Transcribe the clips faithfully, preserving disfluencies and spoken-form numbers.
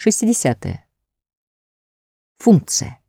шестидесятое. Функция.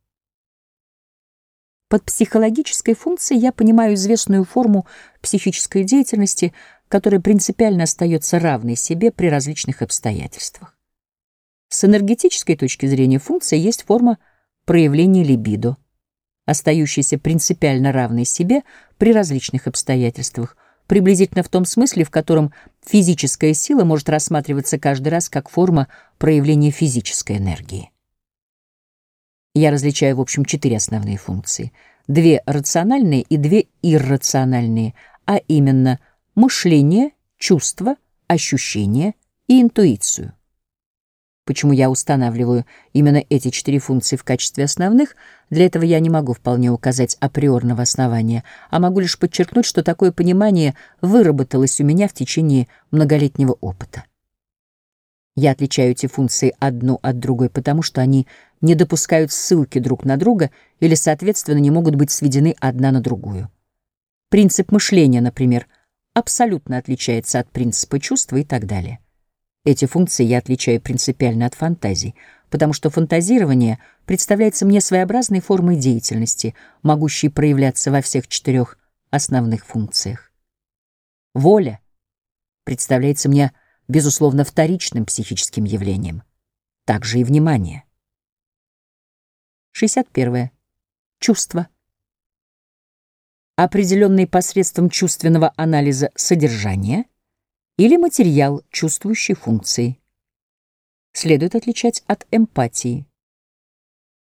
Под психологической функцией я понимаю известную форму психической деятельности, которая принципиально остается равной себе при различных обстоятельствах. С энергетической точки зрения функция есть форма проявления либидо, остающаяся принципиально равной себе при различных обстоятельствах, приблизительно в том смысле, в котором физическая сила может рассматриваться каждый раз как форма проявления физической энергии. Я различаю, в общем, четыре основные функции. Две рациональные и две иррациональные, а именно мышление, чувство, ощущение и интуицию. Почему я устанавливаю именно эти четыре функции в качестве основных, для этого я не могу вполне указать априорного основания, а могу лишь подчеркнуть, что такое понимание выработалось у меня в течение многолетнего опыта. Я отличаю эти функции одну от другой, потому что они не допускают ссылки друг на друга или, соответственно, не могут быть сведены одна на другую. Принцип мышления, например, абсолютно отличается от принципа чувства и так далее. Эти функции я отличаю принципиально от фантазий, потому что фантазирование представляется мне своеобразной формой деятельности, могущей проявляться во всех четырех основных функциях. Воля представляется мне, безусловно, вторичным психическим явлением, также и внимание. шестьдесят первое. Чувство. Определенные посредством чувственного анализа содержания или материал чувствующей функции. Следует отличать от эмпатии.